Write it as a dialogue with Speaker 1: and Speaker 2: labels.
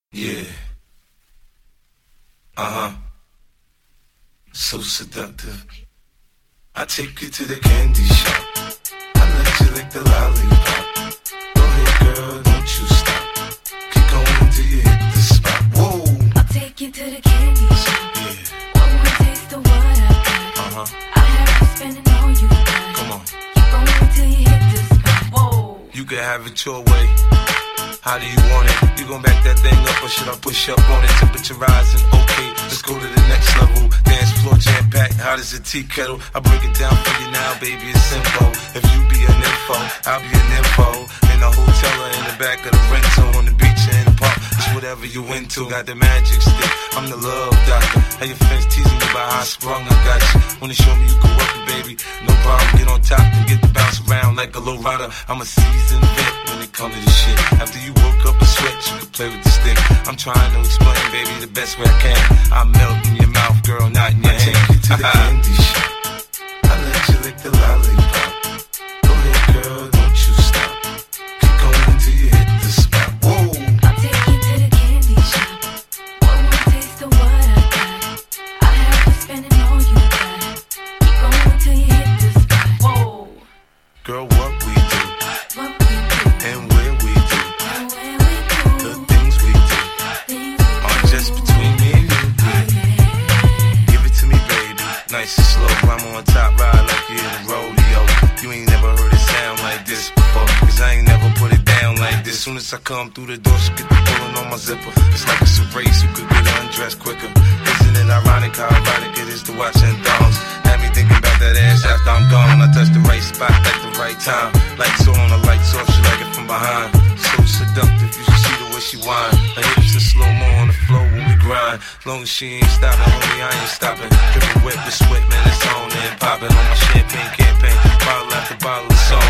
Speaker 1: Yeah. Uh-huh. So seductive. I take you to the candy shop. I let you lick the lollipop. Go ahead, girl, don't you stop. Keep going till you hit the spot. Whoa.
Speaker 2: I'll take you to the candy shop.
Speaker 1: Yeah.
Speaker 2: One more taste of what I got.
Speaker 1: Uh-huh.
Speaker 2: I'll have you spending all you got.
Speaker 1: Come on.
Speaker 2: Keep going till you hit the spot. Whoa.
Speaker 1: You can have it your way. How do you want it? You gon' back that thing up or should I push up on it? Temperature rising, okay, let's go to the next level. Dance floor jam-packed, hot as a tea kettle. I break it down for you now, baby, it's simple. If you be an info, I'll be an info. In a hotel or in the back of the rental, on the beach or in the park, it's whatever you into. Got the magic stick, I'm the love doctor. How your friends teasing me about how I sprung, I got you. Wanna show me you can work it, baby? No problem, get on top and get to bounce around like a low rider. I'm a seasoned vet when it comes to this shit. After you woke up a sweat, you can play with the stick. I'm trying to explain, baby, the best way I can. I melt in your mouth, girl, not in your hand. I take you to the candy shop. I let you lick the lollipop. Go ahead, girl, don't you stop. Keep going till you hit the spot. Whoa.
Speaker 2: I'll take you to the candy shop. One more taste of what I got. I'll have you spending all you got. Keep going till you hit the spot. Whoa.
Speaker 1: Girl, what we do
Speaker 2: What we do
Speaker 1: and where we do,
Speaker 2: and where we go.
Speaker 1: the things we do
Speaker 2: Things we
Speaker 1: are
Speaker 2: do.
Speaker 1: just between me and you. Give it to me, baby, nice and slow. I'm on top, ride like you in a rodeo. You ain't never heard it sound like this before, cause I ain't never put it down like this. Soon as I come through the door, she get the pulling on my zipper. It's like it's a race, who could get undressed quicker. Isn't it ironic how ironic it is to watch and thongs? Had me thinking about that ass after I'm gone. I touch the right spot at the right time. Lights on, the lights off, she like it from behind. So seductive, you should see the way she whine. Her hips are slow-mo on the floor when we grind. Long as she ain't stopping, homie, I ain't stopping. Dripping wet with sweat, man, it's on and popping on my champagne campaign. Bottle after bottle, it's on.